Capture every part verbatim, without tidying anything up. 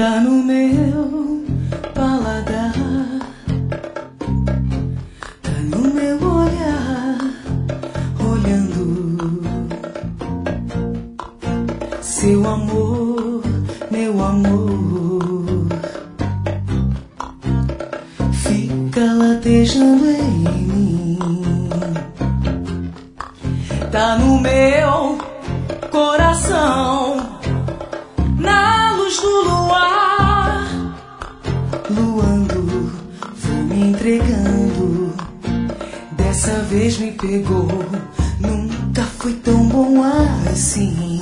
Tá no meu paladar, tá no meu olhar, olhando seu amor, meu amor, fica latejando em mim. Tá no meu coração, na luz do luar, luando, vou me entregando. Dessa vez me pegou, nunca foi tão bom assim.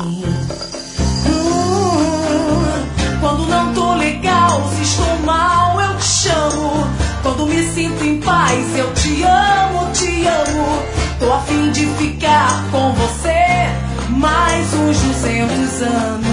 Hum, quando não tô legal, se estou mal, eu te chamo. Quando me sinto em paz, eu te amo, te amo. Tô a fim de ficar com você mais uns duzentos anos.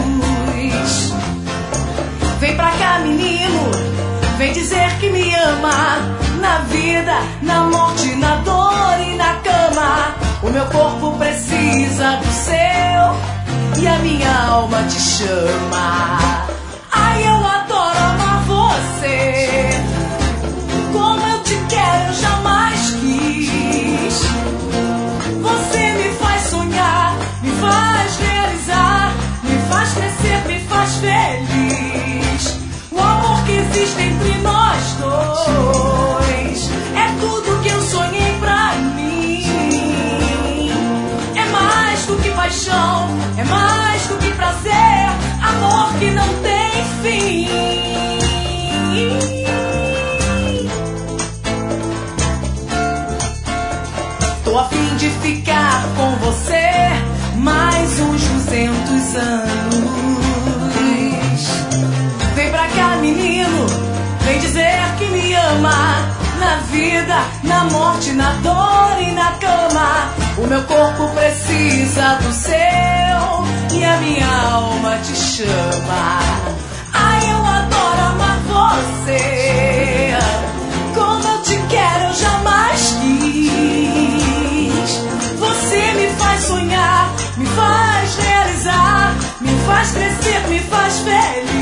Vem pra cá, menino, vem dizer que me ama. Na vida, na morte, na dor e na cama. O meu corpo precisa do seu e a minha alma te chama. Ai, eu adoro amar você, como eu te quero, eu jamais quis. Você me faz sonhar, me faz realizar, me faz crescer, me faz feliz. O amor que existe entre nós dois é tudo que eu sonhei pra mim. É mais do que paixão, é mais do que prazer, amor que não tem fim. Tô a fim de ficar com você mais uns duzentos anos. Vem pra cá, menino, vem dizer que me ama. Na vida, na morte, na dor e na cama. O meu corpo precisa do seu e a minha alma te chama. Ai, eu adoro amar você, como eu te quero, eu jamais quis. Você me faz sonhar, me faz realizar, me faz crescer, me faz feliz.